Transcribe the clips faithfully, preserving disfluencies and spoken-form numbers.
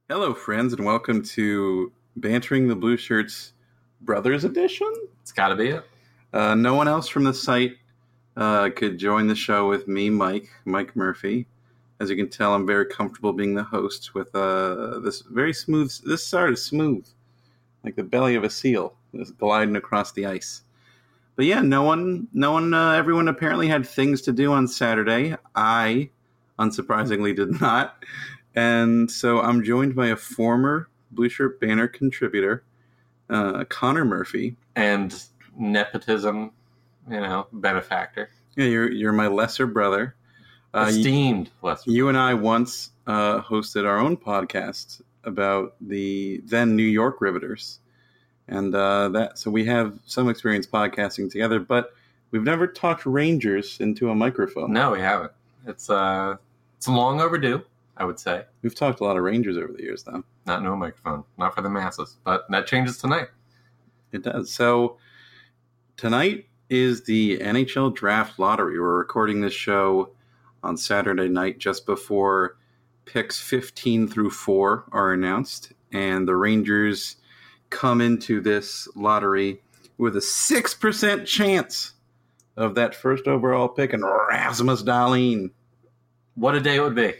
Hello, friends, and welcome to Bantering the Blue Shirts Brothers Edition. It's got to be it. Uh, no one else from the site uh, could join the show with me, Mike, Mike Murphy. As you can tell, I'm very comfortable being the host with uh, this very smooth, this started smooth, like the belly of a seal, just gliding across the ice. But yeah, no one, no one, uh, everyone apparently had things to do on Saturday. I, unsurprisingly, did not. And so I'm joined by a former Blue Shirt Banner contributor, uh, Connor Murphy. And nepotism, you know, benefactor. Yeah, you're you're my lesser brother. Uh, Esteemed you, lesser You and I once uh, hosted our own podcast about the then New York Riveters. And uh, that so we have some experience podcasting together, but we've never talked Rangers into a microphone. No, we haven't. It's uh, it's long overdue, I would say. We've talked a lot of Rangers over the years, though. Not no microphone, not for the masses, but that changes tonight. It does. So tonight is the N H L Draft Lottery. We're recording this show on Saturday night just before picks fifteen through four are announced, and the Rangers come into this lottery with a six percent chance of that first overall pick and Rasmus Dahlin. What a day it would be.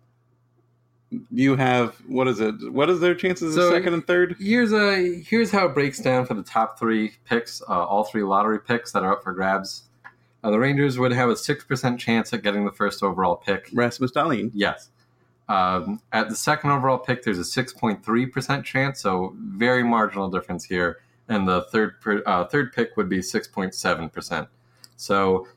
You have, what is it? What is their chances So, of second and third? Here's a here's how it breaks down for the top three picks, uh, all three lottery picks that are up for grabs. Uh, the Rangers would have a six percent chance at getting the first overall pick. Rasmus Dahlin. Yes. Um, at the second overall pick, there's a six point three percent chance, so very marginal difference here. And the third per, uh, third pick would be six point seven percent. So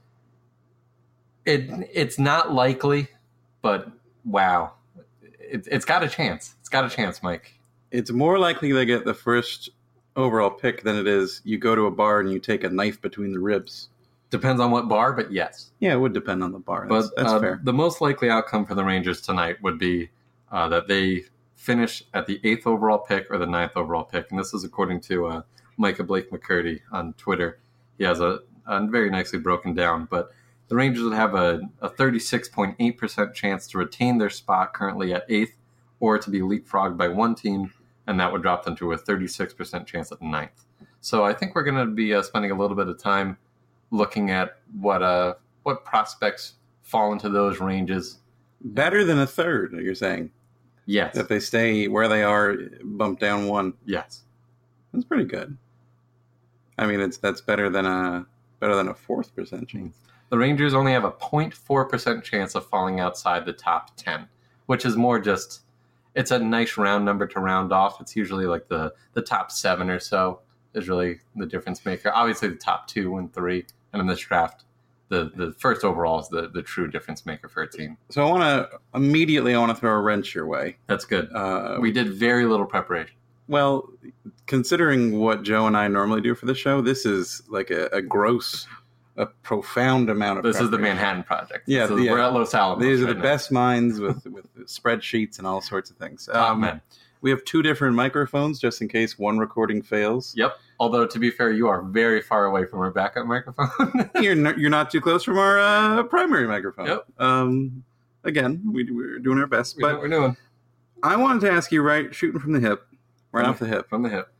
it it's not likely, but wow. It, it's got a chance. It's got a chance, Mike. It's more likely they get the first overall pick than it is you go to a bar and you take a knife between the ribs. Depends on what bar, but yes. Yeah, it would depend on the bar. That's, But that's uh, fair. The most likely outcome for the Rangers tonight would be uh, that they finish at the eighth overall pick or the ninth overall pick. And this is according to uh, Micah Blake McCurdy on Twitter. He has a, a very nicely broken down. But the Rangers would have a, a thirty-six point eight percent chance to retain their spot currently at eighth or to be leapfrogged by one team, and that would drop them to a thirty-six percent chance at ninth. So I think we're going to be uh, spending a little bit of time looking at what uh what prospects fall into those ranges. Better than a third, you're saying? Yes. If they stay where they are, bump down one. Yes. That's pretty good. I mean, it's that's better than a better than a fourth percent chance. The Rangers only have a zero point four percent chance of falling outside the top ten, which is more just, it's a nice round number to round off. It's usually like the, the top seven or so is really the difference maker. Obviously, the top two and three, and in this draft, the, the first overall is the, the true difference maker for a team. So I want to, immediately I want to throw a wrench your way. That's good. Uh, we did very little preparation. Well, considering what Joe and I normally do for the show, this is like a, a gross, a profound amount of This is the preparation. Manhattan Project. Yeah, so the, we're at Los Alamos. These are right the now. best minds with, with spreadsheets and all sorts of things. Top Um, men. We have two different microphones just in case one recording fails. Yep. Although, to be fair, you are very far away from our backup microphone. You're not, you're not too close from our uh, primary microphone. Yep. Um, again, we, we're doing our best. We know But what we're doing. I wanted to ask you, right, shooting from the hip, right off the hip. From the hip.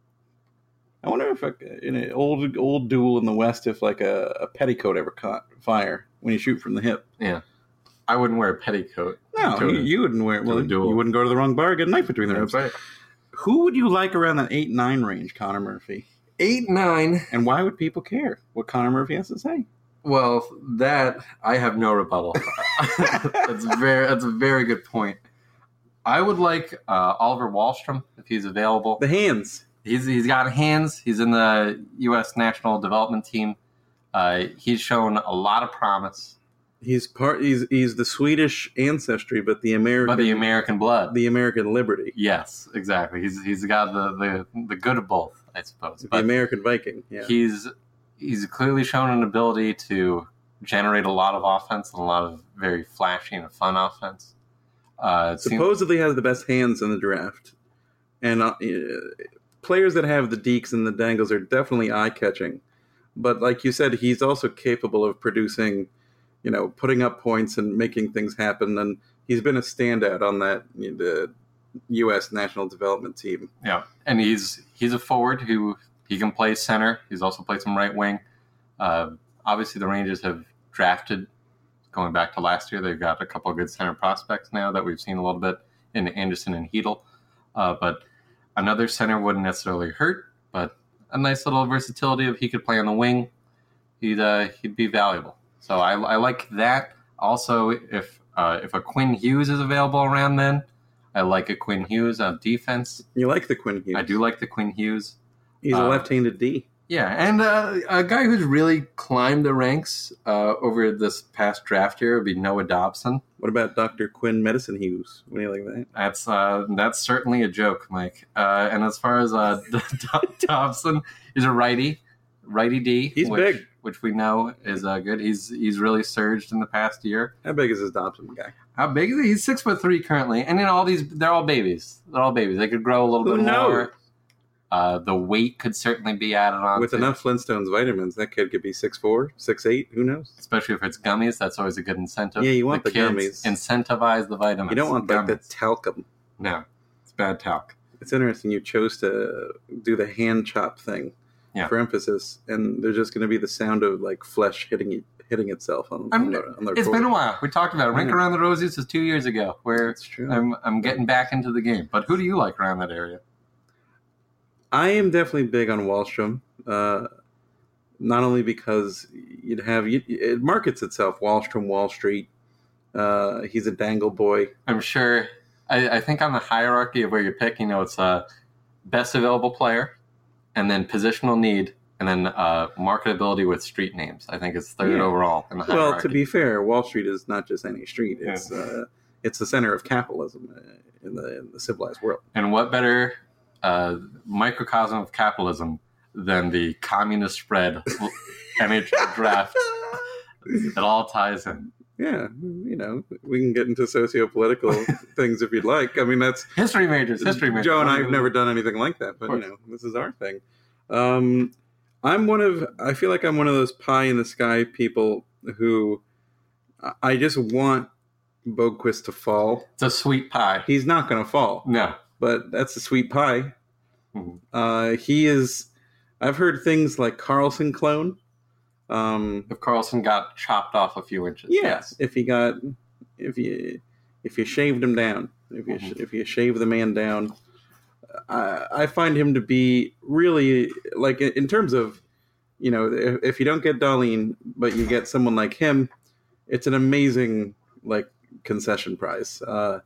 I wonder if like, in an old old duel in the West, if like a, a petticoat ever caught fire when you shoot from the hip. Yeah. I wouldn't wear a petticoat. No, to you, a- you wouldn't wear. to Well, a duel. you wouldn't go to the wrong bar, get a knife between the ribs. That's right. Who would you like around that eight nine range, Connor Murphy? Eight, nine. And why would people care what Connor Murphy has to say? Well, that I have no rebuttal. that's very. That's a very good point. I would like uh, Oliver Wahlstrom if he's available. The hands. He's he's got hands. He's in the U S national development team. Uh, he's shown a lot of promise. He's part. He's he's the Swedish ancestry, but the American, But the American blood. the American liberty, Yes, exactly. He's he's got the, the, the good of both, I suppose. the But American Viking. Yeah. he's he's clearly shown an ability to generate a lot of offense and a lot of very flashy and fun offense. Uh, it seems- Supposedly has the best hands in the draft, and uh, players that have the deeks and the dangles are definitely eye catching. But like you said, he's also capable of producing, you know, putting up points and making things happen. And he's been a standout on that, you know, the U S national development team. Yeah, and he's he's a forward who he can play center. He's also played some right wing. Uh, obviously, the Rangers have drafted, going back to last year, they've got a couple of good center prospects now that we've seen a little bit in Anderson and Hedel. Uh, but another center wouldn't necessarily hurt, but a nice little versatility if he could play on the wing, he'd uh, he'd be valuable. So I, I like that. Also, if uh, if a Quinn Hughes is available around then, I like a Quinn Hughes on defense. You like the Quinn Hughes? I do like the Quinn Hughes. He's a uh, left-handed D. Yeah, and uh, a guy who's really climbed the ranks uh, over this past draft year would be Noah Dobson. What about Doctor Quinn Medicine Hughes? What do you like that? That's uh, that's certainly a joke, Mike. Uh, and as far as uh, Dobson, he's a righty, righty D. He's which, big, which we know is uh, good. He's he's really surged in the past year. How big is this Dobson guy? How big is he? He's six foot three currently, and then all these they're all babies. They're all babies. They could grow a little Who bit knows? more. Uh, the weight could certainly be added on. With to. enough Flintstones vitamins, that kid could be six four, six eight. Who knows? Especially if it's gummies, that's always a good incentive. Yeah, you want the, the kids gummies. Incentivize the vitamins. You don't want like the talcum. No, it's bad talc. It's interesting you chose to do the hand chop thing yeah. for emphasis, and there's just going to be the sound of like flesh hitting hitting itself on, on, the, on the It's recorder. been a while. We talked about it. Rink Yeah. Around the Rosies was two years ago, where That's true. I'm I'm getting back into the game. But who do you like around that area? I am definitely big on Wallstrom, uh, not only because you'd have you, it markets itself Wallstrom, Wall Street. Uh, he's a dangle boy. I'm sure. I, I think on the hierarchy of where you're picking, you know, it's uh, best available player, and then positional need, and then uh, marketability with street names. I think it's third Yeah. overall in the hierarchy. Well, to be fair, Wall Street is not just any street. It's yeah. uh, it's the center of capitalism uh, in the in the civilized world. And what better uh, microcosm of capitalism than the communist spread N H L draft? It all ties in. Yeah, you know, we can get into socio-political things if you'd like. I mean, that's history majors. History majors. Joe and I have never done anything like that, but you know, this is our thing. Um, I'm one of. I feel like I'm one of those pie in the sky people who I just want Boqvist to fall. It's a sweet pie. He's not going to fall. No, but that's a sweet pie. Mm-hmm. Uh, he is. I've heard things like Carlson clone. Um, if Carlson got chopped off a few inches, yeah, yes. If he got, if you, if you shaved him down, if you mm-hmm. if you shave the man down, I, I find him to be really like in, in terms of, you know, if, if you don't get Dahlin, but you get someone like him, it's an amazing like concession prize. Uh,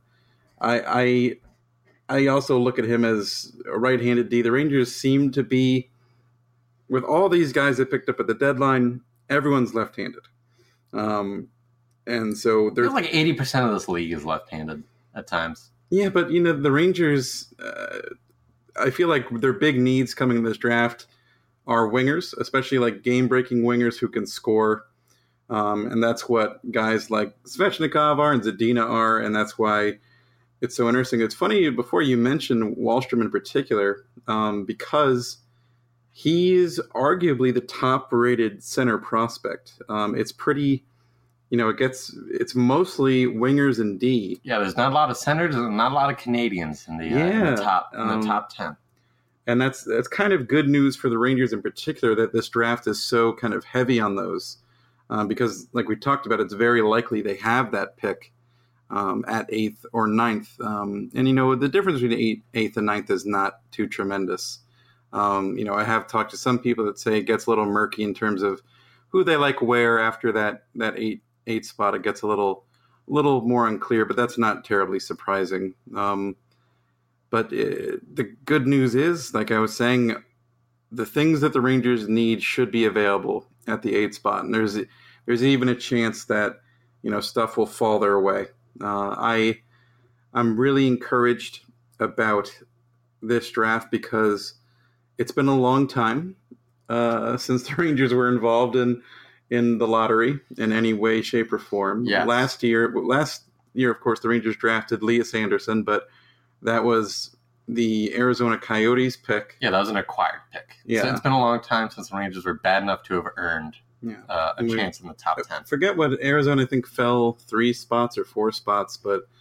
I I I also look at him as a right-handed D. The Rangers seem to be. With all these guys they picked up at the deadline, everyone's left-handed. Um, and so there's like eighty percent of this league is left-handed at times. Yeah, but, you know, the Rangers, uh, I feel like their big needs coming in this draft are wingers, especially like game-breaking wingers who can score. Um, and that's what guys like Svechnikov are and Zadina are, and that's why it's so interesting. It's funny, before you mention Wallstrom in particular, um, because he's arguably the top-rated center prospect. Um, it's pretty, you know, it gets it's mostly wingers and D. Yeah, there's not a lot of centers and not a lot of Canadians in the, uh, yeah, in the top in um, the top ten. And that's that's kind of good news for the Rangers in particular that this draft is so kind of heavy on those, um, because like we talked about, it's very likely they have that pick um, at eighth or ninth. Um, and you know the difference between eight, eighth and ninth is not too tremendous. Um, you know, I have talked to some people that say it gets a little murky in terms of who they like where after that, that eight eight spot. It gets a little little more unclear, but that's not terribly surprising. Um, but it, the good news is, like I was saying, the things that the Rangers need should be available at the eight spot, and there's there's even a chance that you know stuff will fall their way. Uh, I I'm really encouraged about this draft because it's been a long time uh, since the Rangers were involved in in the lottery in any way, shape, or form. Yes. Last year, last year, of course, the Rangers drafted Elias Anderson, but that was the Arizona Coyotes pick. Yeah, that was an acquired pick. Yeah. So it's been a long time since the Rangers were bad enough to have earned Yeah. uh, a We- chance in the top ten. Forget what Arizona, I think, fell three spots or four spots, but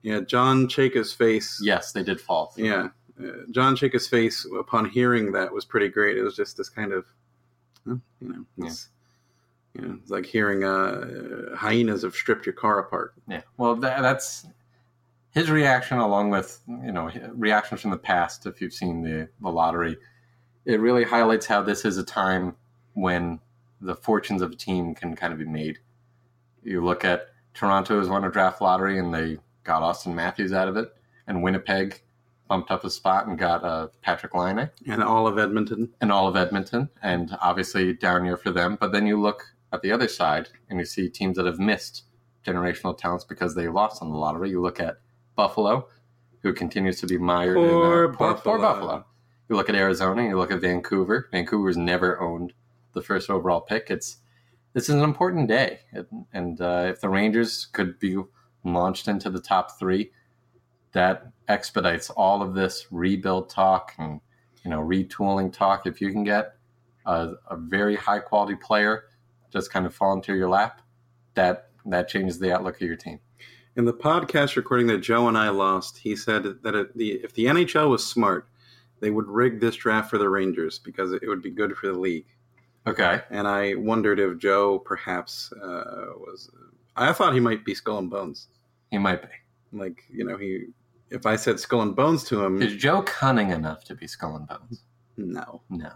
Yeah, John Chayka's face. Yes, they did fall. Yeah, uh, John Chayka's face upon hearing that was pretty great. It was just this kind of, you know, it's, yeah. you know, it's like hearing uh, hyenas have stripped your car apart. Yeah, well, that, that's his reaction, along with you know reactions from the past. If you've seen the the lottery, it really highlights how this is a time when the fortunes of a team can kind of be made. You look at Toronto has won a draft lottery and they got Austin Matthews out of it, and Winnipeg bumped up a spot and got uh, Patrick Laine. And all of Edmonton. And all of Edmonton, and obviously down year for them. But then you look at the other side and you see teams that have missed generational talents because they lost on the lottery. You look at Buffalo, who continues to be mired Poor in uh, poor, Buffalo. poor Buffalo. You look at Arizona, you look at Vancouver. Vancouver's never owned the first overall pick. It's This is an important day. And uh, if the Rangers could be launched into the top three, that expedites all of this rebuild talk and you know retooling talk. If you can get a, a very high quality player just kind of fall into your lap, that that changes the outlook of your team. In the podcast recording that Joe and I lost, he said that it, the, if the N H L was smart, they would rig this draft for the Rangers because it would be good for the league. Okay. And I wondered if Joe perhaps uh, was... I thought he might be Skull and Bones. He might be. Like, you know, he... If I said Skull and Bones to him... Is Joe cunning enough to be Skull and Bones? No. No.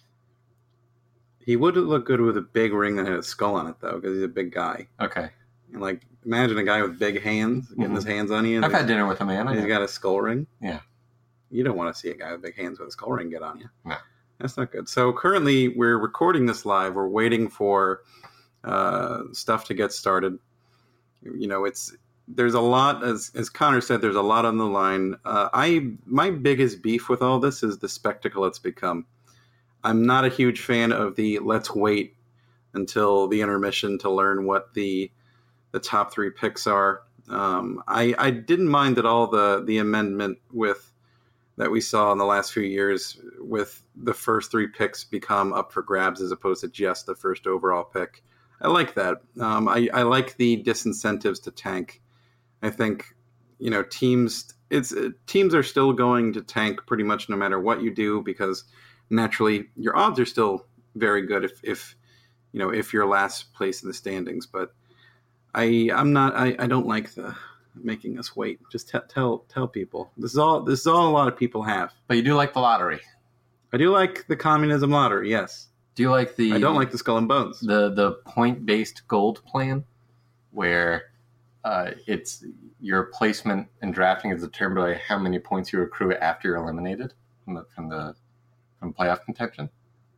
He would look good with a big ring that had a skull on it, though, because he's a big guy. Okay. And, like, imagine a guy with big hands getting Mm-hmm. his hands on you. And I've had dinner with a man. and he's got a skull ring. Yeah. You don't want to see a guy with big hands with a skull ring get on you. No. That's not good. So currently we're recording this live. We're waiting for uh, stuff to get started. You know, it's there's a lot, as as Connor said, there's a lot on the line. Uh, I my biggest beef with all this is the spectacle it's become. I'm not a huge fan of the let's wait until the intermission to learn what the the top three picks are. Um, I I didn't mind at all the the amendment with. That we saw in the last few years with the first three picks become up for grabs as opposed to just the first overall pick. I like that. Um, I, I like the disincentives to tank. I think, you know, teams it's teams are still going to tank pretty much no matter what you do because naturally your odds are still very good if, if you know, if you're last place in the standings. But I I'm not I, I don't like the making us wait. Just t- tell tell people. This is all this is all a lot of people have. But you do like the lottery. I do like the communism lottery, yes. Do you like the I don't like the Skull and Bones. the the point based gold plan where uh, it's your placement in drafting is determined by how many points you accrue after you're eliminated from the from the from playoff contention?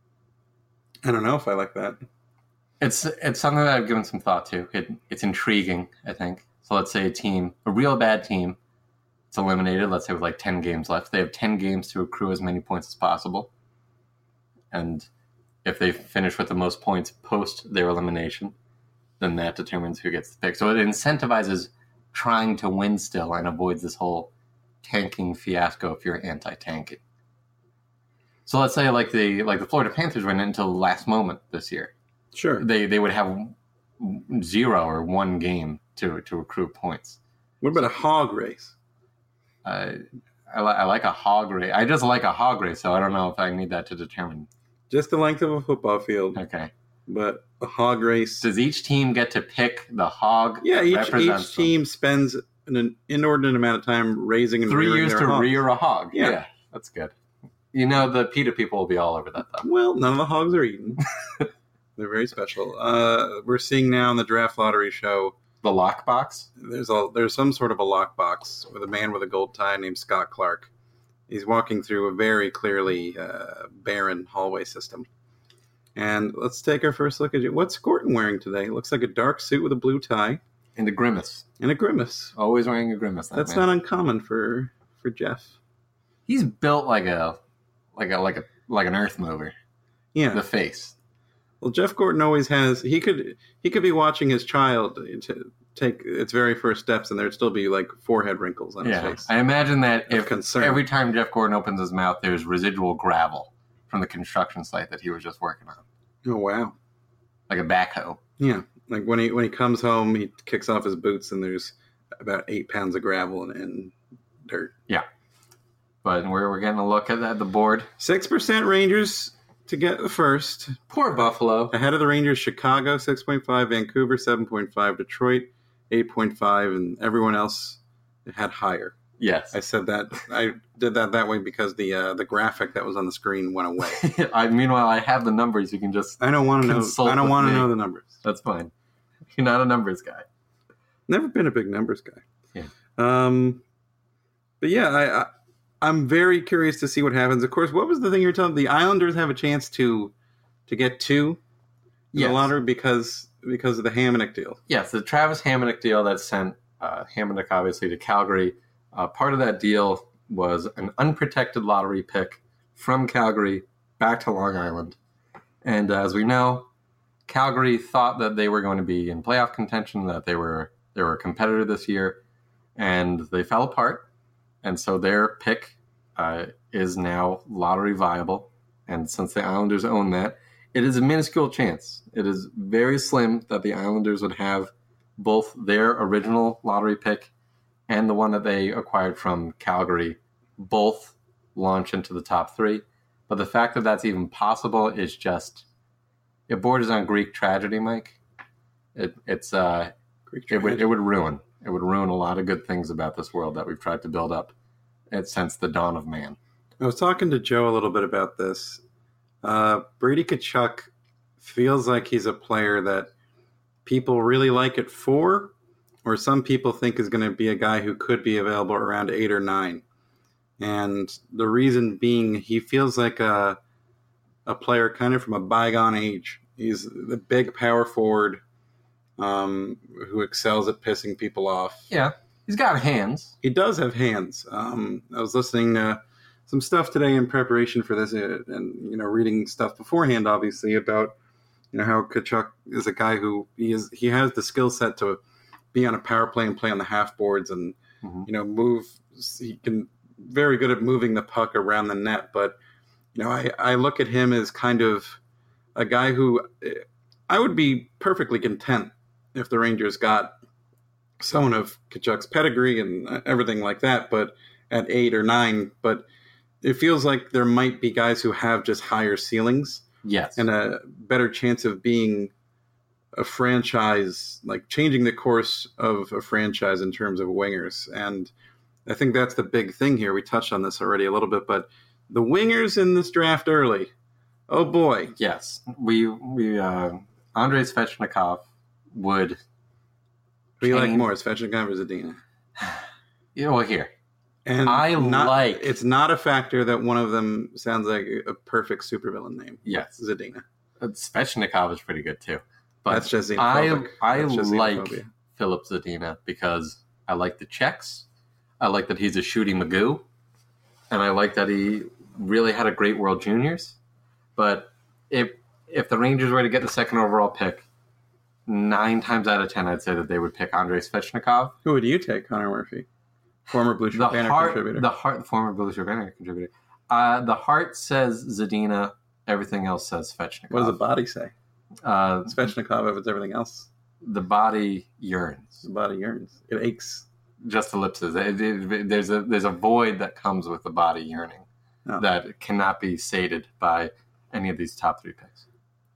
I don't know if I like that. It's it's something that I've given some thought to. It it's intriguing, I think. So let's say a team, a real bad team, it's eliminated, let's say with like ten games left. They have ten games to accrue as many points as possible. And if they finish with the most points post their elimination, then that determines who gets the pick. So it incentivizes trying to win still and avoids this whole tanking fiasco if you're anti-tanking. So let's say like the like the Florida Panthers went until the last moment this year. Sure. They they would have zero or one game to to accrue points. What about a hog race? Uh, I, li- I like a hog race. I just like a hog race, so I don't know if I need that to determine. Just the length of a football field. Okay. But a hog race. Does each team get to pick the hog? Yeah, each, represents each them? team spends an inordinate amount of time raising and Three rearing years their to hogs. rear a hog. Yeah. Yeah, that's good. You know, the PETA people will be all over that, though. Well, none of the hogs are eaten. They're very special. Uh, we're seeing now in the draft lottery show. The lockbox? There's a there's some sort of a lockbox with a man with a gold tie named Scott Clark. He's walking through a very clearly uh, barren hallway system. And let's take our first look at it. What's Gordon wearing today? Looks like a dark suit with a blue tie And the grimace. and a grimace. Always wearing a grimace. That That's man. not uncommon for for Jeff. He's built like a like a like a like an earth mover. Yeah. The face. Well, Jeff Gordon always has. He could he could be watching his child to take its very first steps, and there'd still be like forehead wrinkles on Yeah, his face. I imagine that Of if concern. every time Jeff Gordon opens his mouth, there's residual gravel from the construction site that he was just working on, Oh wow! like a backhoe. Yeah, like when he when he comes home, he kicks off his boots, and there's about eight pounds of gravel and, and dirt. Yeah. But we're, we're getting a look at, at the board. six percent Rangers to get the first. Poor Buffalo. Ahead of the Rangers, Chicago, six point five. Vancouver, seven point five. Detroit, eight point five. And everyone else had higher. Yes. I said that. I did that that way because the uh, the graphic that was on the screen went away. I Meanwhile, I have the numbers. You can just I don't want to know. consult I don't with want to me. know the numbers. That's fine. You're not a numbers guy. Never been a big numbers guy. Yeah. Um, but yeah, I, I I'm very curious to see what happens. Of course, what was the thing you were telling? The Islanders have a chance to to get two in Yes. the lottery because because of the Hamonic deal. Yes, the Travis Hamonic deal that sent uh, Hamonic obviously to Calgary. Uh, part of that deal was an unprotected lottery pick from Calgary back to Long Island. And uh, as we know, Calgary thought that they were going to be in playoff contention, that they were they were a competitor this year, and they fell apart. And so their pick uh, is now lottery viable. And since the Islanders own that, it is a minuscule chance. It is very slim that the Islanders would have both their original lottery pick and the one that they acquired from Calgary both launch into the top three. But the fact that that's even possible is just, it borders on Greek tragedy, Mike. It it's uh, Greek it would tragedy. it would ruin it would ruin a lot of good things about this world that we've tried to build up it since the dawn of man. I was talking to Joe a little bit about this. Uh, Brady Tkachuk feels like he's a player that people really like at four, or some people think is going to be a guy who could be available around eight or nine. And the reason being, he feels like a a player kind of from a bygone age. He's the big power forward um, who excels at pissing people off. Yeah, he's got hands. He does have hands. Um, I was listening to some stuff today in preparation for this, uh, and you know, reading stuff beforehand, obviously, about you know how Tkachuk is a guy who he is. He has the skill set to be on a power play and play on the half boards, and Mm-hmm. you know, move. He can very good at moving the puck around the net. But you know, I I look at him as kind of a guy who I would be perfectly content if the Rangers got someone of Tkachuk's pedigree and everything like that, but at eight or nine. But it feels like there might be guys who have just higher ceilings Yes. and a better chance of being a franchise, like changing the course of a franchise in terms of wingers. And I think that's the big thing here. We touched on this already a little bit, but the wingers in this draft early, oh boy. Yes, we we uh, Andrei Svechnikov would. Who do you like change- more, Svechnikov or Zadina? You know, here. And I not, like- it's not a factor that one of them sounds like a perfect supervillain name. Yes, Zadina. Svechnikov is pretty good too. But That's just I xenophobic. I That's just like xenophobia. Philip Zadina because I like the checks. I like that he's a shooting Magoo, and I like that he really had a great World Juniors. But if if the Rangers were to get the second overall pick, nine times out of ten, I'd say that they would pick Andrei Svechnikov. Who would you take, Connor Murphy? Former Blue The Shirt Banner heart, contributor. the heart, former Blue Shirt Banner contributor. Uh, the heart says Zadina. Everything else says Svechnikov. What does the body say? Uh, Svechnikov, if it's everything else, the body yearns. the body yearns. It aches. Just ellipses. It- it- there's a there's a void that comes with the body yearning Oh. that cannot be sated by any of these top three picks.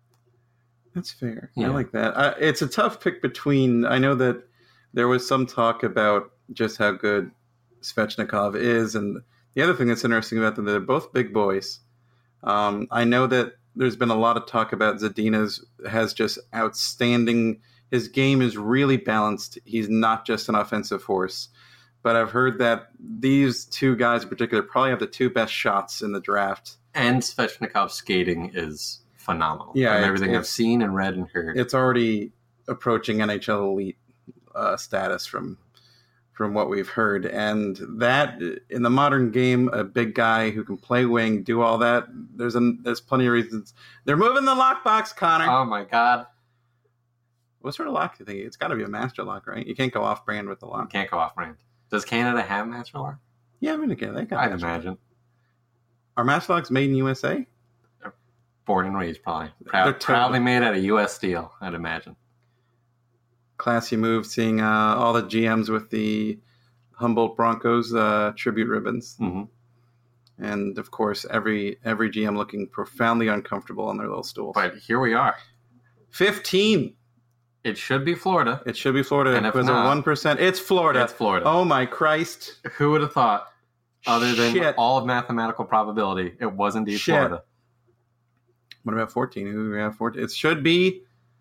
That's fair. I Yeah. like that. I, it's a tough pick between. I know that there was some talk about just how good Svechnikov is, and the other thing that's interesting about them, they're both big boys. Um, I know that there's been a lot of talk about Zadina's has just outstanding. His game is really balanced. He's not just an offensive force. But I've heard that these two guys in particular probably have the two best shots in the draft. And Svechnikov's skating is phenomenal. Yeah, From it- everything I've it's- seen and read and heard. It's already approaching N H L elite uh, status from from what we've heard. And that, in the modern game, a big guy who can play wing, do all that, there's a, there's plenty of reasons. They're moving the lockbox, Connor. Oh my God. What sort of lock do you think? It's got to be a master lock, right? You can't go off brand with the You lock. can't go off brand. Does Canada have Master Lock? Yeah, I mean, again, they got I'd master- imagine. Are master locks made in U S A? Born and raised, probably. They're Proud, totally- proudly made out of U S steel, I'd imagine. classy move seeing uh, all the G Ms with the Humboldt Broncos uh, tribute ribbons. Mm-hmm. And, of course, every every G M looking profoundly uncomfortable on their little stools. But here we are. fifteen. It should be Florida. It should be Florida. And if it was not, a one percent. It's Florida. It's Florida. Oh, my Christ. Who would have thought, other than Shit. all of mathematical probability, it was indeed Shit. Florida? What about fourteen? Who do we have fourteen? It should be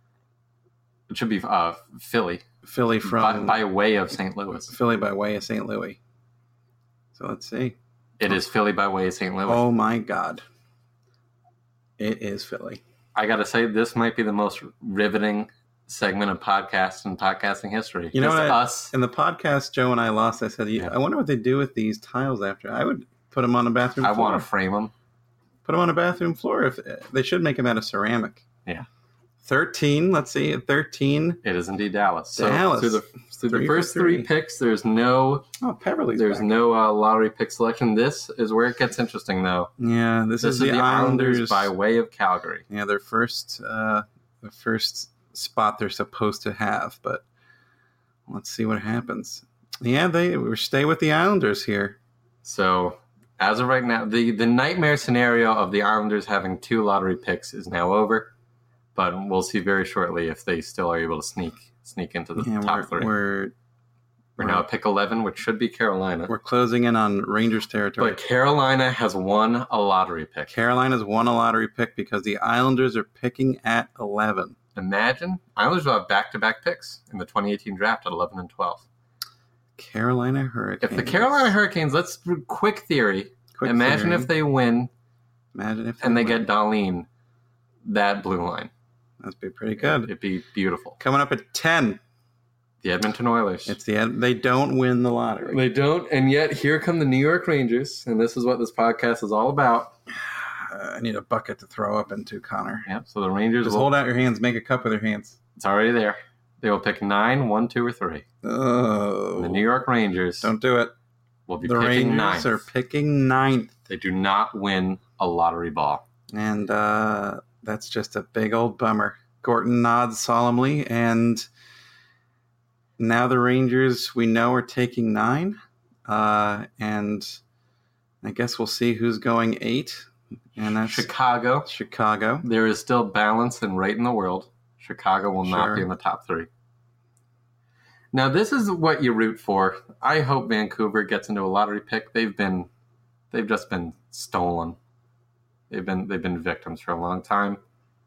It should be uh, Philly, Philly by, from by way of Saint Louis. Philly by way of Saint Louis. So let's see. It is Philly by way of Saint Louis. Oh my God. It is Philly. I got to say, this might be the most riveting segment of podcast and podcasting history. You know Just what? I- us. In the podcast Joe and I lost, I said, Yeah. I wonder what they do with these tiles after. I would put them on a bathroom I floor. want to frame them. Put them on a bathroom floor. If they should make them out of ceramic. Yeah. thirteen. Let's see. At thirteen. It is indeed Dallas. So Dallas. through the through Three the for first three. three picks, there's no Oh, Peverly's there's back. no uh, lottery pick selection. This is where it gets interesting, though. Yeah, this, This is, the Islanders. by way of Calgary. Yeah, their first, uh, the first spot they're supposed to have. But let's see what happens. Yeah, they we stay with the Islanders here. So as of right now, the, the nightmare scenario of the Islanders having two lottery picks is now over. But we'll see very shortly if they still are able to sneak sneak into the Yeah, top we're, three. we're We're now at pick eleven, which should be Carolina. we're closing in on Rangers territory. But Carolina has won a lottery pick. Carolina's won a lottery pick because the Islanders are picking at eleven. Imagine Islanders will have back-to-back picks in the twenty eighteen draft at eleven and twelve. Carolina Hurricanes. If the Carolina Hurricanes, let's quick theory. Quick imagine theory. if they win Imagine if and they win. get Darlene, that blue line. That'd be pretty good. It'd be beautiful. Coming up at ten. The Edmonton Oilers. It's the they don't win the lottery. They don't, and yet here come the New York Rangers, and this is what this podcast is all about. Uh, I need a bucket to throw up into, Connor. Yep. So the Rangers Just will, hold out your hands, make a cup with your hands. it's already there. They will pick nine, one, two, or three. Oh, The New York Rangers don't do it. will be The picking Rangers ninth. are picking ninth, They do not win a lottery ball. and uh, that's just a big old bummer. Gorton nods solemnly, and now the Rangers we know are taking nine, uh, and I guess we'll see who's going eight, and that's Chicago. Chicago. There is still balance and right in the world. Chicago will not Sure. be in the top three. Now, this is what you root for. I hope Vancouver gets into a lottery pick. They've been, they've just been stolen. They've been, they've been victims for a long time.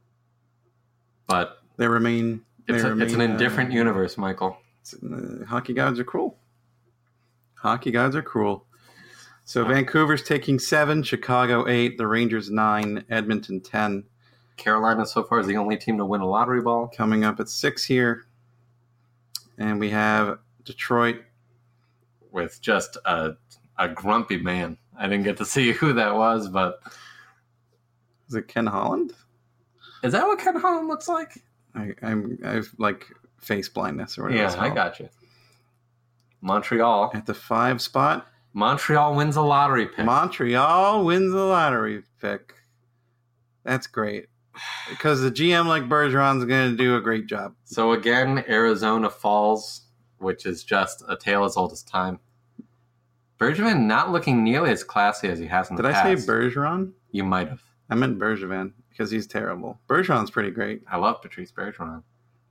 But They remain. They it's, a, remain, it's an indifferent uh, universe, Michael. Uh, hockey gods are cruel. Hockey gods are cruel. So Vancouver's taking seven, Chicago eight, the Rangers nine, Edmonton ten. Carolina so far is the only team to win a lottery ball. Coming up at six here, and we have Detroit. With just a, a grumpy man. I didn't get to see who that was, but Is it Ken Holland? is that what Ken Holland looks like? I, I'm I've like face blindness or whatever. Yeah, it's I called. got you. Montreal. At the five spot, Montreal wins a lottery pick. Montreal wins the lottery pick. That's great because the G M like Bergeron's going to do a great job. So again, Arizona falls, which is just a tale as old as time. Bergevin not looking nearly as classy as he has in the Did I past. say Bergeron? You might have. I meant Bergevin because he's terrible. Bergeron's pretty great. I love Patrice Bergeron.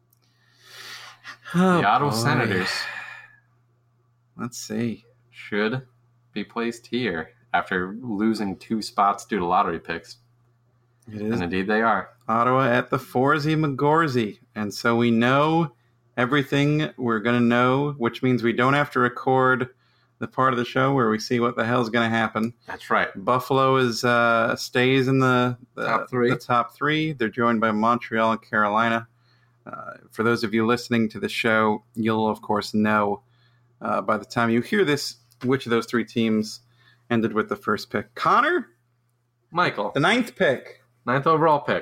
Oh, the Ottawa boy. Senators Let's see. should be placed here after losing two spots due to lottery picks. It is And indeed they are. Ottawa at the Forzy McGorsey. And so we know everything we're going to know, which means we don't have to record the part of the show where we see what the hell's going to happen. That's right. Buffalo is uh, stays in the, the Top three. The top three. They're joined by Montreal and Carolina. Uh, for those of you listening to the show, you'll of course know uh, by the time you hear this which of those three teams ended with the first pick. Connor, Michael, the ninth pick. ninth overall pick.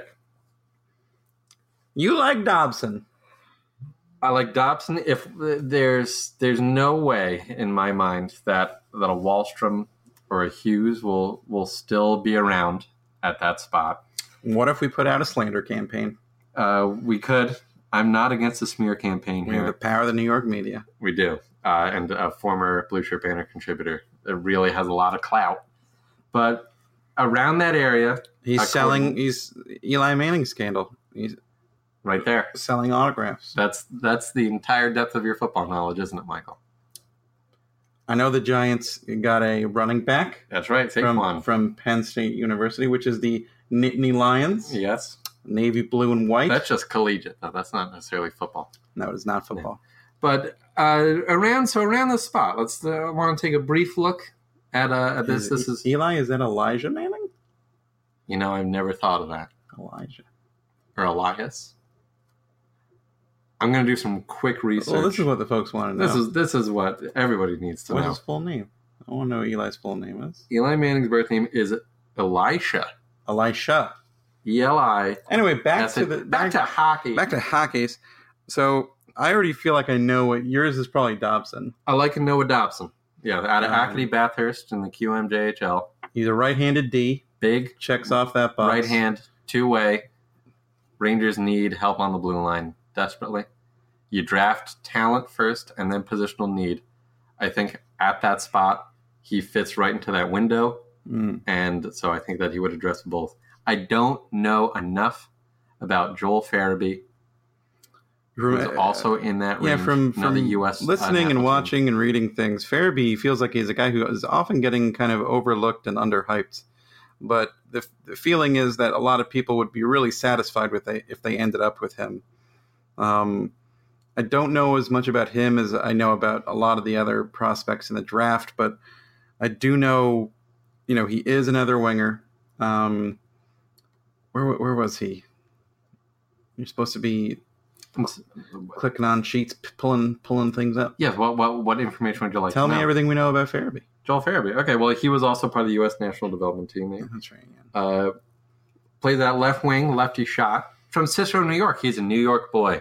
You like Dobson. I like Dobson. If there's there's no way in my mind that that a Wallstrom or a Hughes will will still be around at that spot. What if we put out a slander campaign? Uh, we could. I'm not against the smear campaign We here. have the power of the New York media. We do. Uh, and a former Blue Shirt Banner contributor that really has a lot of clout. But around that area... He's selling... He's Eli Manning scandal. He's right there. Selling autographs. That's that's the entire depth of your football knowledge, isn't it, Michael? I know the Giants got a running back. That's right, from, from Penn State University, which is the Nittany Lions. Yes. Navy blue and white. That's just collegiate, though. That's not necessarily football. No, it is not football. Yeah. But uh, around so around the spot, let's uh, want to take a brief look at, uh, at this. Is this is Eli. Is that Elijah Manning? You know, I've never thought of that. Elijah or Elias. I'm going to do some quick research. Well, this is what the folks want to know. This is this is what everybody needs to What's know. What's his full name? I want to know what Eli's full name is. Eli Manning's birth name is Elisha. Elisha. E L I. Anyway, back That's to it. the back, back to hockey. Back to hockey's. So I already feel like I know what yours is. Probably Dobson. I like Noah Dobson. Yeah, out of um, Acadie Bathurst in the Q M J H L. He's a right-handed D. Big. Checks off that box. Right hand, two-way. Rangers need help on the blue line desperately. You draft talent first and then positional need. I think at that spot, he fits right into that window. Mm. And so I think that he would address both. I don't know enough about Joel Farabee, who's uh, also in that range. Yeah, from, from U S listening uh, and watching team. and reading things, Farabee feels like he's a guy who is often getting kind of overlooked and underhyped. But the, the feeling is that a lot of people would be really satisfied with it if they ended up with him. Um, I don't know as much about him as I know about a lot of the other prospects in the draft, but I do know, you know, he is another winger. Um, where where was he? You're supposed to be clicking on sheets, pulling pulling things up. Yes. What what what information would you like? Tell to me know? everything we know about Farabee. Joel Farabee. Okay. Well, he was also part of the U S national development team. Oh, that's right. Yeah. Uh, played that left wing, lefty shot from Cicero, New York. He's a New York boy.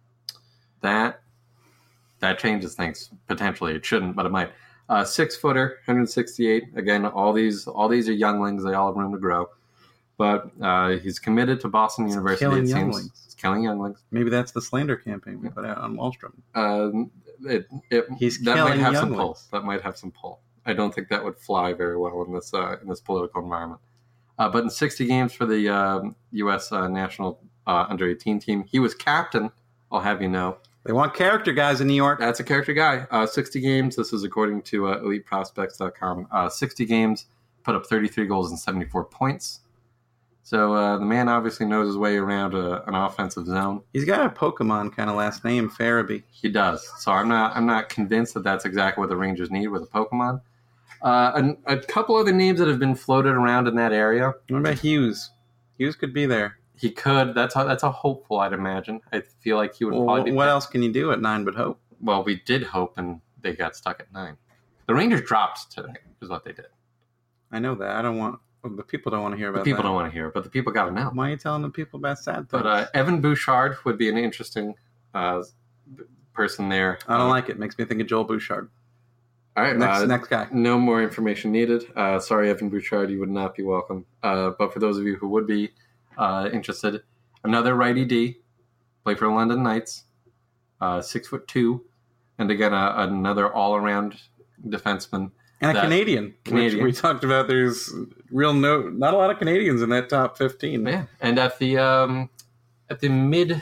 That that changes things potentially. It shouldn't, but it might. Uh, six footer, one sixty-eight. Again, all these all these are younglings. They all have room to grow. But uh, he's committed to Boston it's University. Killing it younglings. Seems. It's killing younglings. Maybe that's the slander campaign we put out on Wallstrom. Um, it, it, he's that killing might have younglings. some pull. That might have some pull. I don't think that would fly very well in this uh, in this political environment. Uh, but in sixty games for the um, U S uh, national uh, under eighteen team, he was captain. I'll have you know. They want character guys in New York. That's a character guy. Uh, sixty games. This is according to uh, elite prospects dot com. Uh, sixty games, put up thirty-three goals and seventy-four points. So uh, the man obviously knows his way around a, an offensive zone. He's got a Pokemon kind of last name, Farabee. He does. So I'm not I'm not convinced that that's exactly what the Rangers need with a Pokemon. Uh, a, a couple other names that have been floated around in that area. What about Hughes? Hughes could be there. He could. That's a, that's a hopeful, I'd imagine. I feel like he would well, probably be. What else can you do at nine but hope? Well, we did hope, and they got stuck at nine. The Rangers dropped today, is what they did. I know that. I don't want... The people don't want to hear about the people that. don't want to hear it, but the people got to know. Why are you telling the people about sad things? But uh, Evan Bouchard would be an interesting uh, person there. I don't uh, like it. Makes me think of Joel Bouchard. All right. Next, uh, next guy. No more information needed. Uh, sorry, Evan Bouchard, you would not be welcome. Uh, but for those of you who would be uh, interested, another righty D, play for London Knights, uh, six foot two, and again uh, another all-around defenseman. And a Canadian, Canadian. Which we talked about. There's real no, not a lot of Canadians in that top fifteen. Yeah, and at the um, at the mid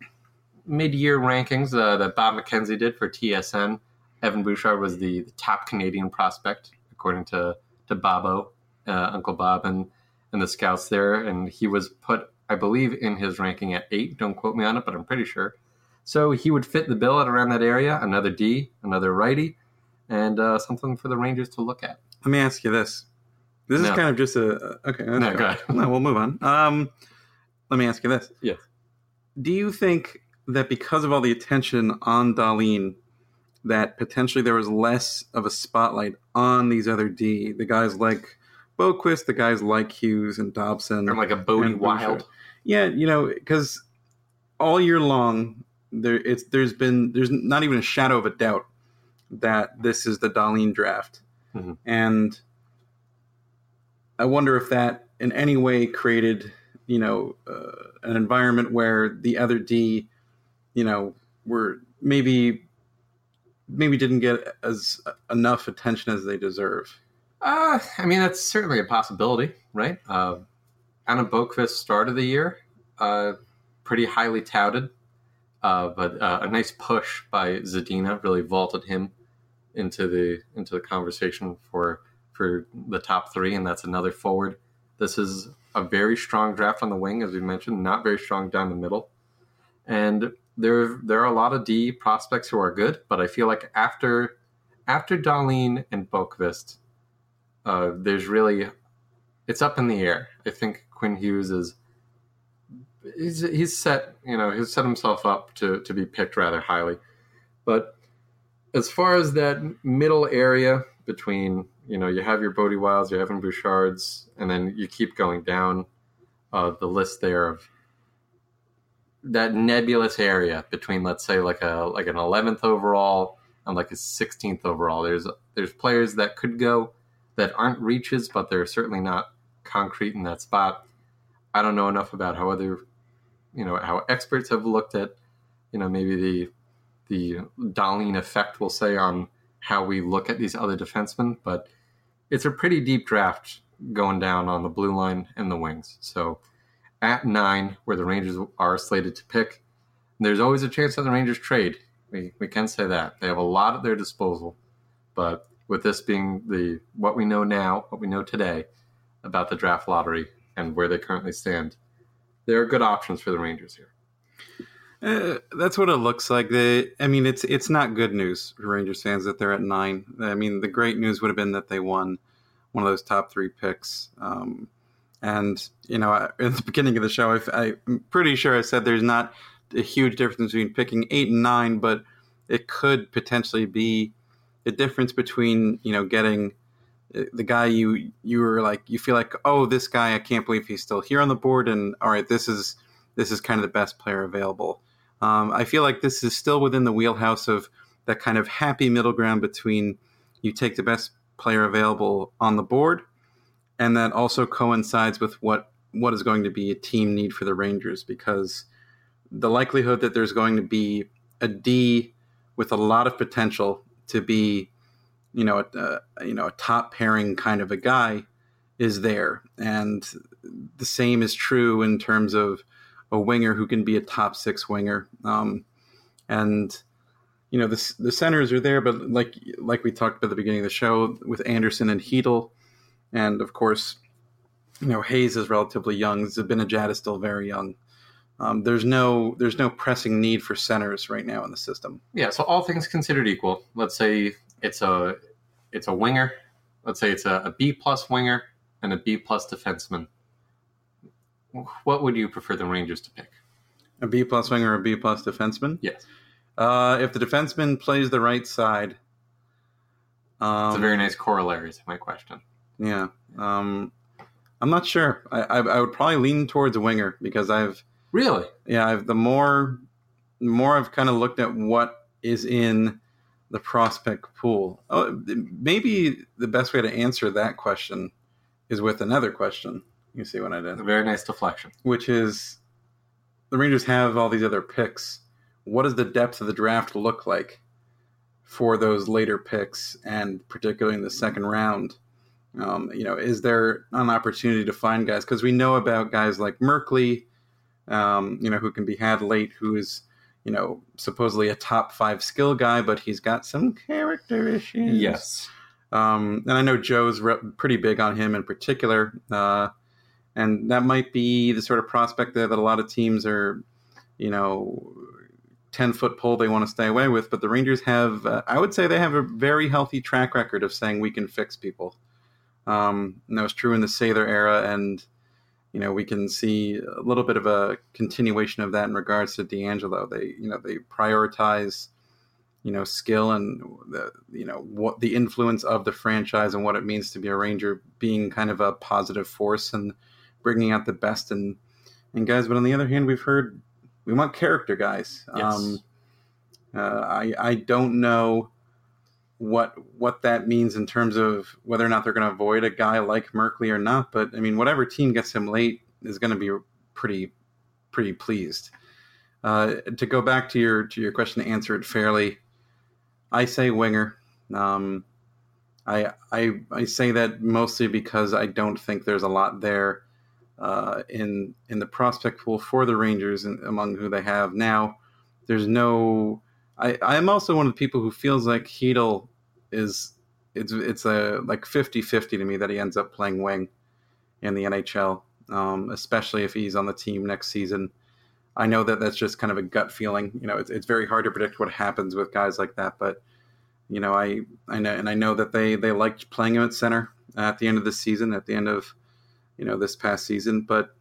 mid year rankings uh, that Bob McKenzie did for T S N, Evan Bouchard was the, the top Canadian prospect according to to Bobo, uh, Uncle Bob, and and the scouts there, and he was put, I believe, in his ranking at eight. Don't quote me on it, but I'm pretty sure. So he would fit the bill at around that area. Another D, another righty. And uh, something for the Rangers to look at. Let me ask you this. This no. is kind of just a... Okay, let's no, go. go ahead. No, we'll move on. Um, let me ask you this. Yes. Do you think that because of all the attention on Dahlin, that potentially there was less of a spotlight on these other D, the guys like Boquist, the guys like Hughes and Dobson? Or like a Bodie Wild. Yeah, you know, because all year long, there it's there's been... There's not even a shadow of a doubt that this is the Dahlin draft. Mm-hmm. And I wonder if that in any way created, you know, uh, an environment where the other D you know, were maybe maybe didn't get as enough attention as they deserve? Uh, I mean, that's certainly a possibility, right? Uh, Anna Boqvist started the year uh, pretty highly touted, uh, but uh, a nice push by Zadina really vaulted him into the into the conversation for for the top three, and that's another forward. This is a very strong draft on the wing, as we mentioned, not very strong down the middle, and there there are a lot of D prospects who are good, but I feel like after after Dahlin and Boqvist, uh, there's really it's up in the air. I think Quinn Hughes is he's he's set you know he's set himself up to to be picked rather highly, but as far as that middle area between, you know, you have your Bodie Wilds, you have your Bouchards, and then you keep going down uh, the list there of that nebulous area between, let's say, like a like an eleventh overall and like a sixteenth overall. There's there's players that could go that aren't reaches, but they're certainly not concrete in that spot. I don't know enough about how other, you know, how experts have looked at, you know, maybe the the Dahlin effect, we'll say, on how we look at these other defensemen, but it's a pretty deep draft going down on the blue line and the wings. So at nine, where the Rangers are slated to pick, there's always a chance that the Rangers trade. We we can say that. They have a lot at their disposal, but with this being the what we know now, what we know today about the draft lottery and where they currently stand, there are good options for the Rangers here. Uh, that's what it looks like. They, I mean, it's it's not good news for Rangers fans that they're at nine. I mean, the great news would have been that they won one of those top three picks. Um, and, you know, at the beginning of the show, I, I'm pretty sure I said there's not a huge difference between picking eight and nine, but it could potentially be the difference between, you know, getting the guy you you were like, you feel like, oh, this guy, I can't believe he's still here on the board. And all right, this is this is kind of the best player available. Um, I feel like this is still within the wheelhouse of that kind of happy middle ground between you take the best player available on the board, and that also coincides with what, what is going to be a team need for the Rangers, because the likelihood that there's going to be a D with a lot of potential to be, you know, a, a, you know, a top pairing kind of a guy is there. And the same is true in terms of a winger who can be a top six winger. Um, and, you know, the, the centers are there, but like like we talked about at the beginning of the show with Anderson and Hedl, and of course, you know, Hayes is relatively young. Zibanejad is still very young. Um, there's no there's no pressing need for centers right now in the system. Yeah, so all things considered equal, let's say it's a it's a winger. Let's say it's a, a B plus winger and a B plus defenseman. What would you prefer the Rangers to pick? A B plus winger or a B plus defenseman? Yes. Uh, if the defenseman plays the right side. Um, it's a very nice corollary to my question. Yeah. Um, I'm not sure. I, I, I would probably lean towards a winger because I've... Really? Yeah, I've, the more the more I've kind of looked at what is in the prospect pool. Oh, maybe the best way to answer that question is with another question. You see what I did? A very nice deflection. Which is, the Rangers have all these other picks. What does the depth of the draft look like for those later picks, and particularly in the second round? Um, you know, is there an opportunity to find guys? Because we know about guys like Merkley, um, you know, who can be had late, who is, you know, supposedly a top five skill guy, but he's got some character issues. Yes. Um, and I know Joe's re- pretty big on him in particular. Uh, and that might be the sort of prospect there that a lot of teams are, you know, ten-foot pole they want to stay away with. But the Rangers have, uh, I would say they have a very healthy track record of saying we can fix people. Um, and that was true in the Sather era, and you know, we can see a little bit of a continuation of that in regards to DeAngelo. They, you know, they prioritize, you know, skill and the, you know, what the influence of the franchise and what it means to be a Ranger being kind of a positive force and bringing out the best in, in guys. But on the other hand, we've heard we want character guys. Yes. Um, uh, I, I don't know what what that means in terms of whether or not they're going to avoid a guy like Merkley or not. But I mean, whatever team gets him late is going to be pretty pretty pleased. Uh, to go back to your to your question, to answer it fairly, I say winger. Um, I, I I say that mostly because I don't think there's a lot there uh, in in the prospect pool for the Rangers and among who they have now. There's no. I I am also one of the people who feels like Chytil is it's it's a like fifty-fifty to me that he ends up playing wing in the N H L, um, especially if he's on the team next season. I know that that's just kind of a gut feeling. You know, it's it's very hard to predict what happens with guys like that, but. You know, I, I know, and I know that they, they liked playing him at center at the end of the season, at the end of, you know, this past season. But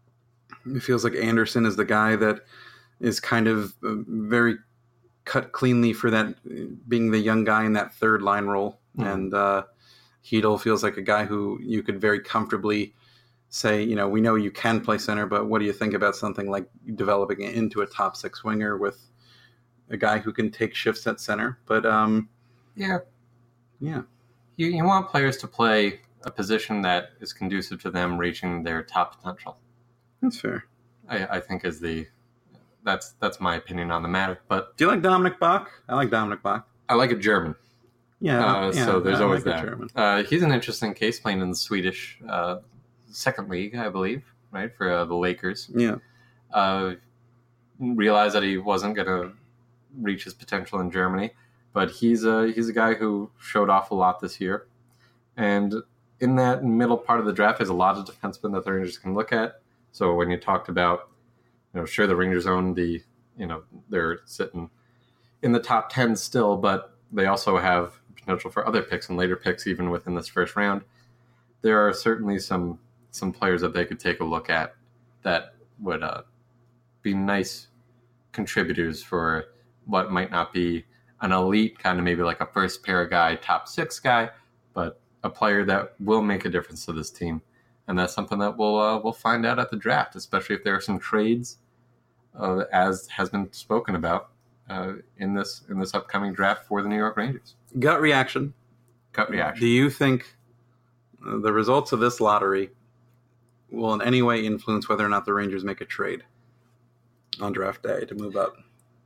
it feels like Anderson is the guy that is kind of very cut cleanly for that, being the young guy in that third line role. Mm-hmm. And uh, Chytil feels like a guy who you could very comfortably say, you know, we know you can play center, but what do you think about something like developing it into a top six winger with a guy who can take shifts at center? But, um, Yeah. Yeah. You you want players to play a position that is conducive to them reaching their top potential. That's fair. I, I think is the that's that's my opinion on the matter. But do you like Dominic Bach? I like Dominic Bach. I like a German. Yeah. Uh, yeah so there's I always like that. German. Uh, he's an interesting case playing in the Swedish uh, second league, I believe, right, for uh, the Lakers. Yeah. Uh, realized that he wasn't going to reach his potential in Germany. But he's a, he's a guy who showed off a lot this year. And in that middle part of the draft, there's a lot of defensemen that the Rangers can look at. So when you talked about, you know, sure, the Rangers own the, you know, they're sitting in the top ten still, but they also have potential for other picks and later picks even within this first round. There are certainly some some players that they could take a look at that would uh, be nice contributors for what might not be an elite kind of maybe like a first pair guy, top six guy, but a player that will make a difference to this team. And that's something that we'll uh, we'll find out at the draft, especially if there are some trades, uh, as has been spoken about uh, in this in this upcoming draft for the New York Rangers. Gut reaction. Gut reaction. Do you think the results of this lottery will in any way influence whether or not the Rangers make a trade on draft day to move up?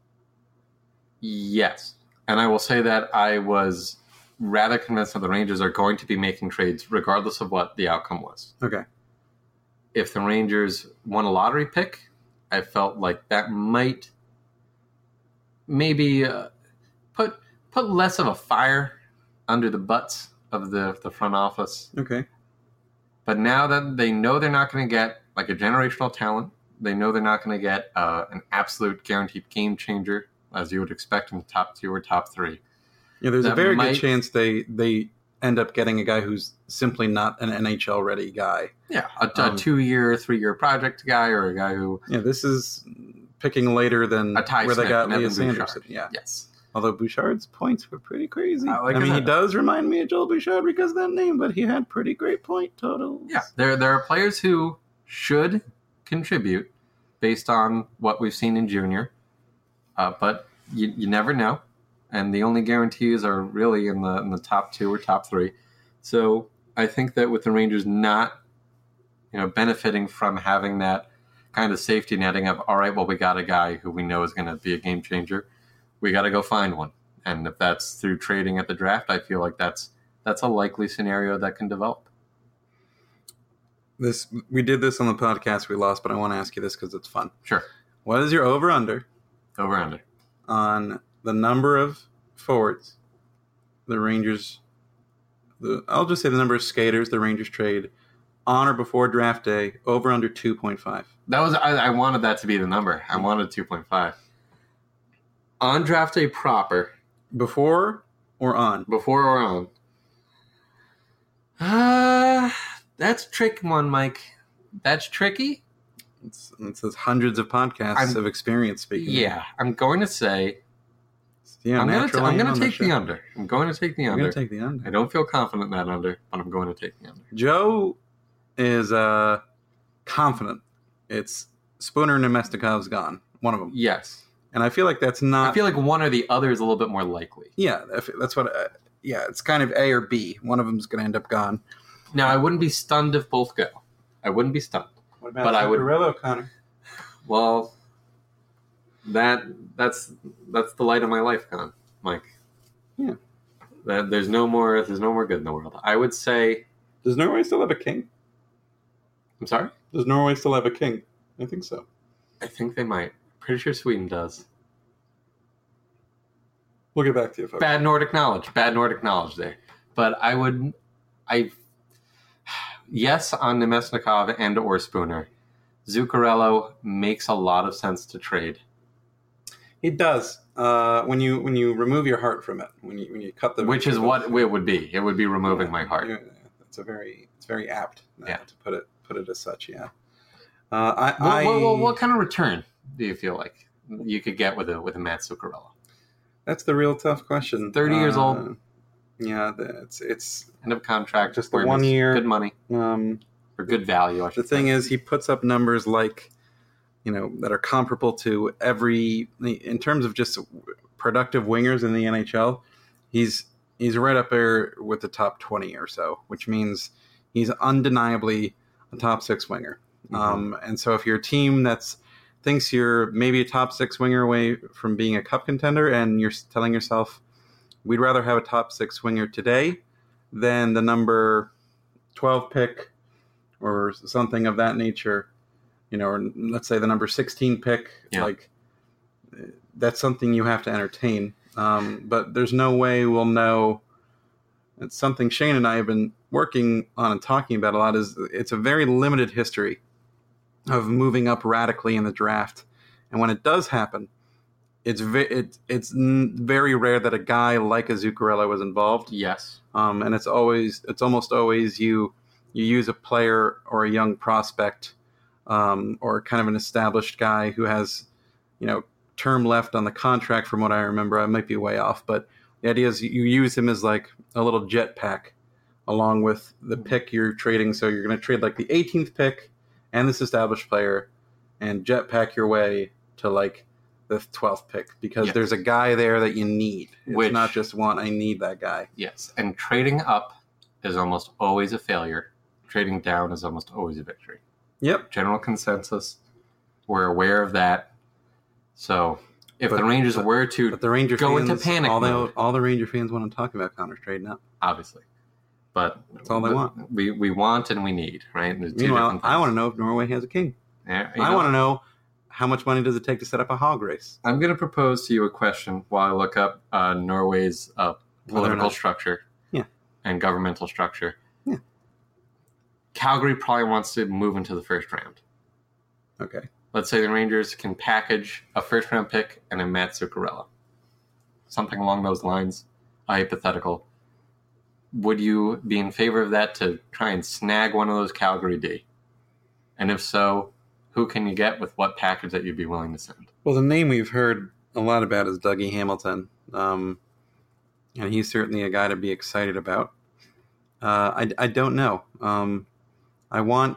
Yes. And I will say that I was rather convinced that the Rangers are going to be making trades regardless of what the outcome was. Okay. If the Rangers won a lottery pick, I felt like that might maybe uh, put put less of a fire under the butts of the, the front office. Okay. But now that they know they're not going to get like a generational talent, they know they're not going to get uh, an absolute guaranteed game changer, as you would expect in the top two or top three. Yeah, there's that a very might, good chance they they end up getting a guy who's simply not an N H L-ready guy. Yeah, a, um, a two-year, three-year project guy or a guy who... Yeah, this is picking later than a Ty where Smith, they got Evan Elias Bouchard. Anderson. Yeah. Yes. Although Bouchard's points were pretty crazy. I, like I mean, I he does remind me of Joel Bouchard because of that name, but he had pretty great point totals. Yeah, there, there are players who should contribute based on what we've seen in junior, uh, but you, you never know. And the only guarantees are really in the in the top two or top three. So I think that with the Rangers not, you know, benefiting from having that kind of safety netting of, all right, well, we got a guy who we know is going to be a game changer. We got to go find one. And if that's through trading at the draft, I feel like that's that's a likely scenario that can develop. This we did this on the podcast. We lost, but I want to ask you this because it's fun. Sure. What is your over-under Over under. on the number of forwards the Rangers, the I'll just say the number of skaters the Rangers trade on or before draft day, over under two point five? That was I, I wanted that to be the number. I wanted two point five. On draft day proper. Before or on? Before or on? Uh, that's a tricky one, Mike. That's tricky. It's, it says hundreds of podcasts I'm, of experience speaking. Yeah, I'm going to say. Yeah, I'm going to. I'm going to take the, the under. I'm going to take the I'm under. going to take the under. I don't feel confident in that under, but I'm going to take the under. Joe is uh, confident. It's Spooner and Nemestikov's gone. One of them. Yes. And I feel like that's not. I feel like one or the other is a little bit more likely. Yeah, that's what. Uh, yeah, it's kind of A or B. One of them's going to end up gone. Now, I wouldn't be stunned if both go. I wouldn't be stunned. What about but I would, Zuccarello, Connor? Well, that that's that's the light of my life gone, Mike. Yeah. That there's no more there's no more good in the world. I would say. Does Norway still have a king? I'm sorry? Does Norway still have a king? I think so. I think they might. Pretty sure Sweden does. We'll get back to you, folks. Bad Nordic knowledge. Bad Nordic knowledge there. But I would... I Yes, on Nemesnikov and or Spooner. Zuccarello makes a lot of sense to trade. It does. Uh, when you when you remove your heart from it, when you when you cut the... Which is what it would be. It would be removing yeah, my heart. Yeah, it's a very... It's very apt uh, yeah. to put it put it as such, yeah. Uh, I, well, I, well, well, what kind of return do you feel like you could get with a with a Matt Zuccarello? That's the real tough question. Thirty uh, years old. Yeah, it's it's end of contract. Just the one year, good money um, or good value. I should the thing say. is, he puts up numbers like, you know, that are comparable to every in terms of just productive wingers in the N H L. He's he's right up there with the top twenty or so, which means he's undeniably a top six winger. Mm-hmm. Um, and so if you're a team that's thinks you're maybe a top six winger away from being a cup contender, and you're telling yourself, we'd rather have a top six winger today than the number twelve pick or something of that nature, you know, or let's say the number sixteen pick, yeah. like that's something you have to entertain. Um, but there's no way we'll know. It's something Shane and I have been working on and talking about a lot. Is it's a very limited history of moving up radically in the draft, and when it does happen, it's ve- it, it's very rare that a guy like a Zuccarello was involved. Yes, um, and it's always it's almost always you you use a player or a young prospect, um, or kind of an established guy who has, you know, term left on the contract. From what I remember, I might be way off, but the idea is you use him as like a little jetpack along with the pick you're trading. So you're going to trade like the eighteenth pick and this established player and jetpack your way to like the twelfth pick because yes. there's a guy there that you need. It's Which, not just one, I need that guy. Yes, and trading up is almost always a failure. Trading down is almost always a victory. Yep. General consensus. We're aware of that. So... If but, the Rangers but, were to but the Ranger go fans, into panic all, mode, they, all the Ranger fans want to talk about Connor's trading up. Obviously. But that's all they the, want. We we want and we need, right? Meanwhile, I want to know if Norway has a king. Yeah, I know, want to know how much money does it take to set up a hog race. I'm going to propose to you a question while I look up uh, Norway's uh, political structure yeah. and governmental structure. Yeah. Calgary probably wants to move into the first round. Okay. Let's say the Rangers can package a first-round pick and a Matt Zuccarello. Something along those lines, a hypothetical. Would you be in favor of that to try and snag one of those Calgary D? And if so, who can you get with what package that you'd be willing to send? Well, the name we've heard a lot about is Dougie Hamilton. Um, and he's certainly a guy to be excited about. Uh, I, I don't know. Um, I want...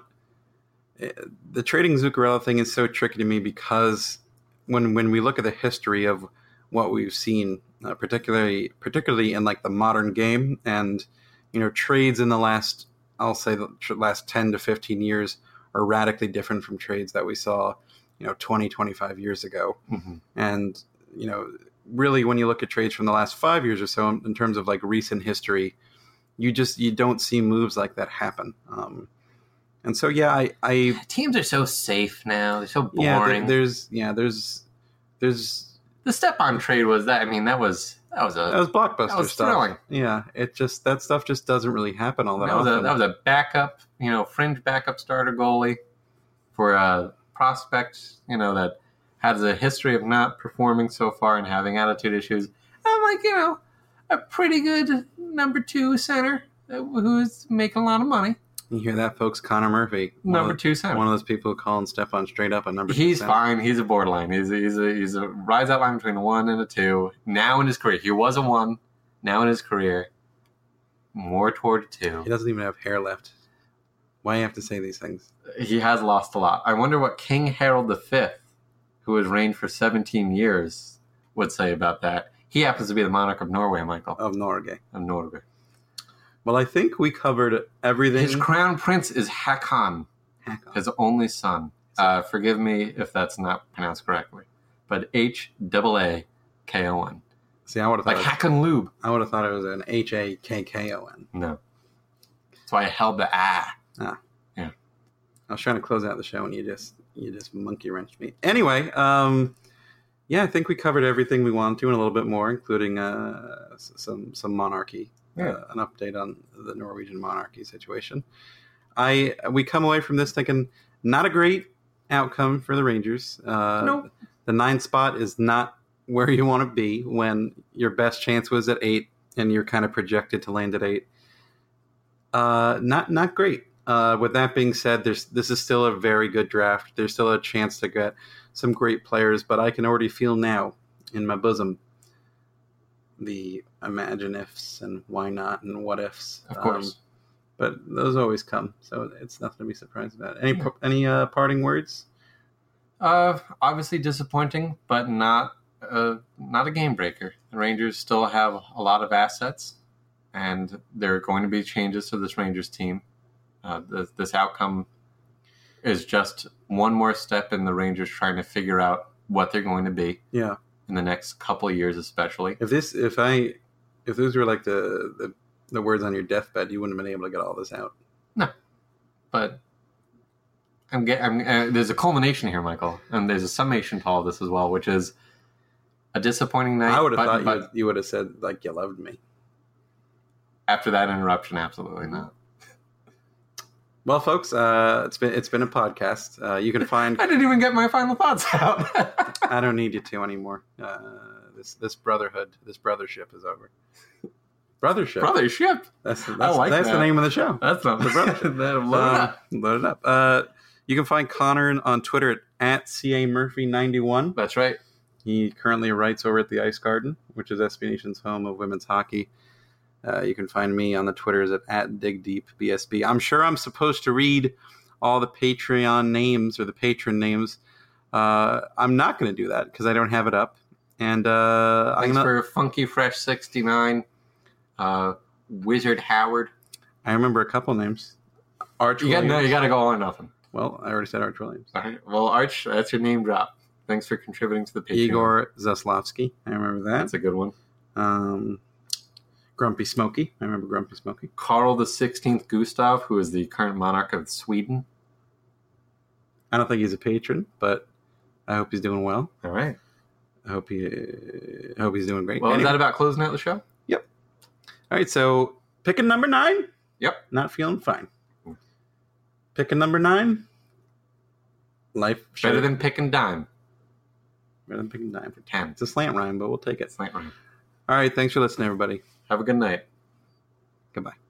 The trading Zuccarello thing is so tricky to me because when when we look at the history of what we've seen, uh, particularly particularly in like the modern game, and you know trades in the last I'll say the last ten to fifteen years are radically different from trades that we saw you know twenty, twenty-five years ago. Mm-hmm. And you know really when you look at trades from the last five years or so in, in terms of like recent history, you just you don't see moves like that happen. Um, And so, yeah, I, I teams are so safe now. They're so boring. Yeah, there, there's, yeah, there's, there's the Stepan trade was that. I mean, that was that was a that was blockbuster that was stuff. Thrilling. Yeah, it just that stuff just doesn't really happen all that, that was often. A, that was a backup, you know, fringe backup starter goalie for a prospect, you know, that has a history of not performing so far and having attitude issues. I'm like, you know, a pretty good number two center who's making a lot of money. You hear that, folks? Connor Murphy, number two center, one of those people who calling Stepan straight up a number. He's two fine. He's a borderline. He's a, he's a he's a rides that line between a one and a two. Now in his career, he was a one. Now in his career, more toward a two. He doesn't even have hair left. Why do you have to say these things? He has lost a lot. I wonder what King Harold the Fifth, who has reigned for seventeen years, would say about that. He happens to be the monarch of Norway, Michael. Of Norway. Of Norway. Well, I think we covered everything. His crown prince is Hakon, Hakon. his only son. Uh, forgive me if that's not pronounced correctly. but H A A K O N. See, I would have Like thought Hack and Lube. I would have thought it was an H A K K O N. No. So I held the ah. Ah. Yeah. I was trying to close out the show and you just you just monkey wrenched me. Anyway, um, yeah, I think we covered everything we wanted to and a little bit more, including uh, some some monarchy, yeah. uh, an update on the Norwegian monarchy situation. I we come away from this thinking not a great outcome for the Rangers. Uh, nope. The nine spot is not where you want to be when your best chance was at eight and you're kind of projected to land at eight. Uh, not not great. Uh, with that being said, there's this is still a very good draft. There's still a chance to get some great players, but I can already feel now in my bosom the imagine ifs and why not and what ifs. Of course. Um, but those always come, so it's nothing to be surprised about. Any Yeah. any uh, parting words? Uh, obviously disappointing, but not uh, not a game breaker. The Rangers still have a lot of assets, and there are going to be changes to this Rangers team. Uh, this, this outcome is just one more step in the Rangers trying to figure out what they're going to be. Yeah. In the next couple of years, especially. If this, if I, if those were like the the, the words on your deathbed, you wouldn't have been able to get all this out. No, but I'm getting. I'm, uh, there's a culmination here, Michael, and there's a summation to all of this as well, which is a disappointing night. I would have but, thought but you, you would have said like you loved me. After that interruption, absolutely not. Well, folks, uh, it's been it's been a podcast. Uh, you can find. I didn't even get my final thoughts out. I don't need you to anymore. Uh, this this brotherhood, this brothership is over. Brothership. Brothership. That's that's, I like that's that. the name of the show. That's not The brothership. Load it Um, up. load it up. Uh, you can find Connor on Twitter at, at C A Murphy ninety-one. That's right. He currently writes over at the Ice Garden, which is S B Nation's home of women's hockey. Uh, you can find me on the Twitters at, at DigDeepBSB. I'm sure I'm supposed to read all the Patreon names or the patron names. Uh, I'm not going to do that because I don't have it up. And uh, I'm Thanks gonna, for Funky Fresh sixty-nine, uh, Wizard Howard. I remember a couple names. Arch You got Williams. no. You got to go all or nothing. Well, I already said Arch Williams. All right. Well, Arch, that's your name drop. Thanks for contributing to the Patreon. Igor Zaslavsky. I remember that. That's a good one. Um, Grumpy Smokey. I remember Grumpy Smokey. Carl the sixteenth Gustav, who is the current monarch of Sweden. I don't think he's a patron, but I hope he's doing well. All right. I hope he. Uh, I hope he's doing great. Well, Anyway. is that about closing out the show? Yep. All right, so picking number nine. Yep. Not feeling fine. Picking number nine. Life Better than picking dime. better than picking nine for ten. Ten. It's a slant rhyme, but we'll take it. It's not right. All right, thanks for listening, everybody. Have a good night. Goodbye.